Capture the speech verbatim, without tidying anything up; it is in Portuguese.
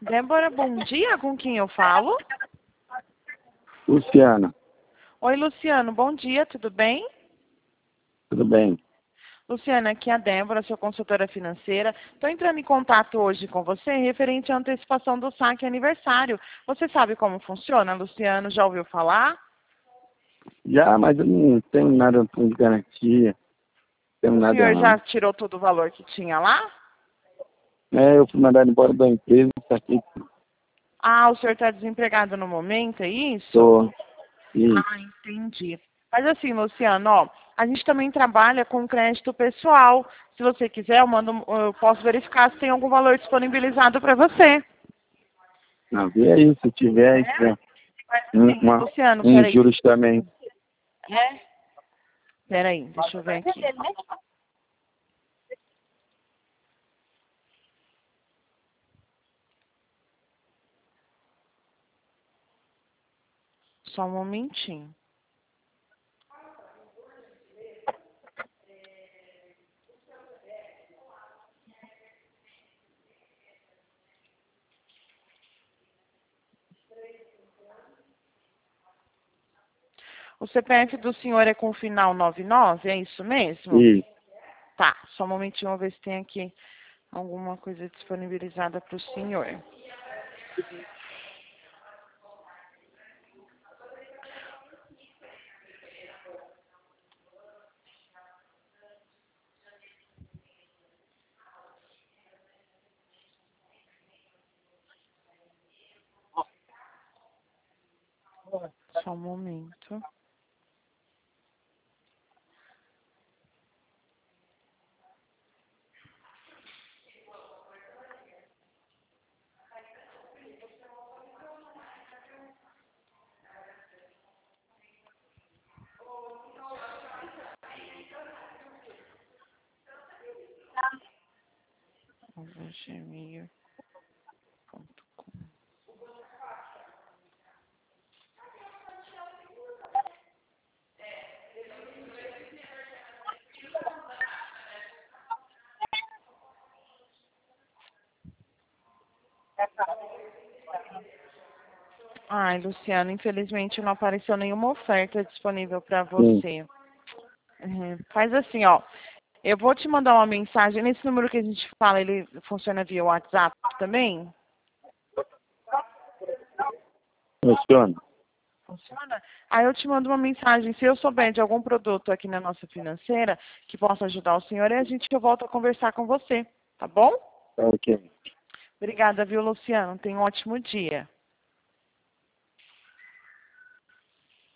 Débora, bom dia. Com quem eu falo? Luciana, Oi, Luciano. Bom dia, tudo bem? tudo bem? Luciana, aqui é a Débora, sua consultora financeira. Estou entrando em contato hoje com você referente à antecipação do saque aniversário. Você sabe como funciona, Luciano? Já ouviu falar? Já, mas eu não tenho nada de garantia, não tenho O nada senhor já não. tirou todo o valor que tinha lá? É, eu fui mandado embora da empresa, isso aqui, Ah, o senhor está desempregado no momento, é isso? tô, e Ah, entendi. Mas assim, Luciano, ó, a gente também trabalha com crédito pessoal. Se você quiser, eu, mando, eu posso verificar se tem algum valor disponibilizado para você. não, vê aí, se tiver, se tiver um, Sim, uma, Luciano, um peraí. juros também. É? Peraí, deixa eu ver aqui. Só um momentinho. O C P F do senhor é com final nove nove, é isso mesmo? E, Tá, só um momentinho, vou ver se tem aqui alguma coisa disponibilizada para o senhor. Só um momento. gmail ponto com. Ai, Luciano, infelizmente não apareceu nenhuma oferta disponível para sim, você. Uhum. Faz assim, ó. Eu vou te mandar uma mensagem. Nesse número que a gente fala, ele funciona via WhatsApp também? funciona. Funciona? Aí eu te mando uma mensagem. Se eu souber de algum produto aqui na nossa financeira que possa ajudar o senhor, a gente eu volto a conversar com você. Tá bom? Tá ok. Obrigada, viu, Luciano? Tenha um ótimo dia.